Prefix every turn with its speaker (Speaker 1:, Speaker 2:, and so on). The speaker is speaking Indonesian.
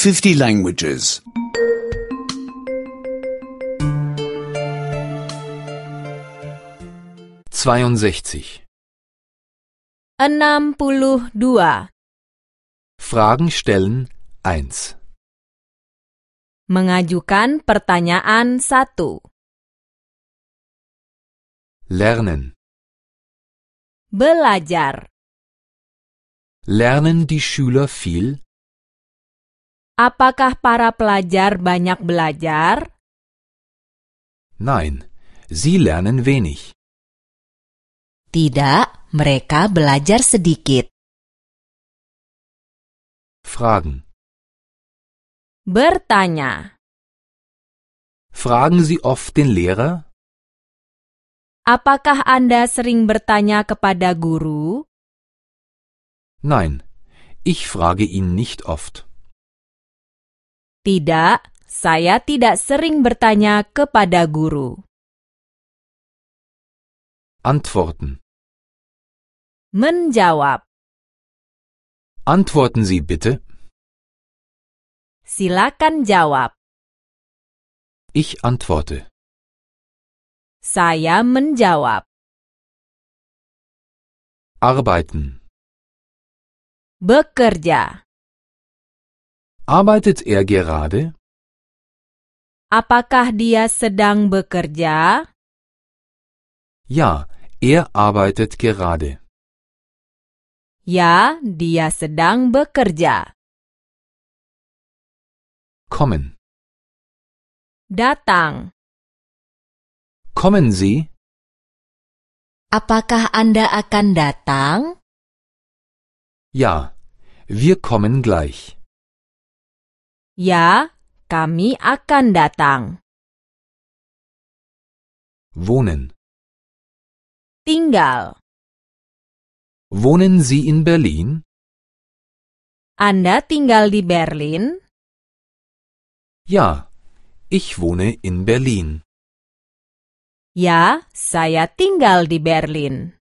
Speaker 1: 50 languages.
Speaker 2: 62.
Speaker 3: 62.
Speaker 2: Fragen stellen 1.
Speaker 3: Mengajukan pertanyaan 1.
Speaker 2: Lernen.
Speaker 3: Belajar.
Speaker 2: Lernen die Schüler viel?
Speaker 3: Apakah para pelajar banyak belajar?
Speaker 2: Nein, sie lernen wenig.
Speaker 4: Tidak, mereka belajar sedikit.
Speaker 2: Fragen.
Speaker 3: Bertanya.
Speaker 2: Fragen Sie oft den Lehrer?
Speaker 3: Apakah Anda sering bertanya kepada guru?
Speaker 2: Nein, ich frage ihn nicht oft.
Speaker 3: Tidak, saya tidak sering bertanya kepada guru.
Speaker 2: Antworten.
Speaker 3: Menjawab.
Speaker 2: Antworten Sie bitte.
Speaker 3: Silakan jawab.
Speaker 2: Ich antworte.
Speaker 3: Saya menjawab.
Speaker 2: Arbeiten.
Speaker 3: Bekerja.
Speaker 2: Arbeitet er gerade?
Speaker 3: Apakah dia sedang bekerja?
Speaker 2: Ja, er arbeitet gerade.
Speaker 3: Ya, dia sedang bekerja.
Speaker 2: Kommen.
Speaker 3: Datang.
Speaker 2: Kommen Sie?
Speaker 4: Apakah Anda akan datang?
Speaker 2: Ja, wir kommen gleich.
Speaker 3: Ya, kami akan datang.
Speaker 2: Wohnen.
Speaker 3: Tinggal.
Speaker 2: Wohnen Sie in Berlin?
Speaker 3: Anda tinggal di Berlin?
Speaker 2: Ja, ich wohne in Berlin.
Speaker 3: Ya, saya tinggal di Berlin.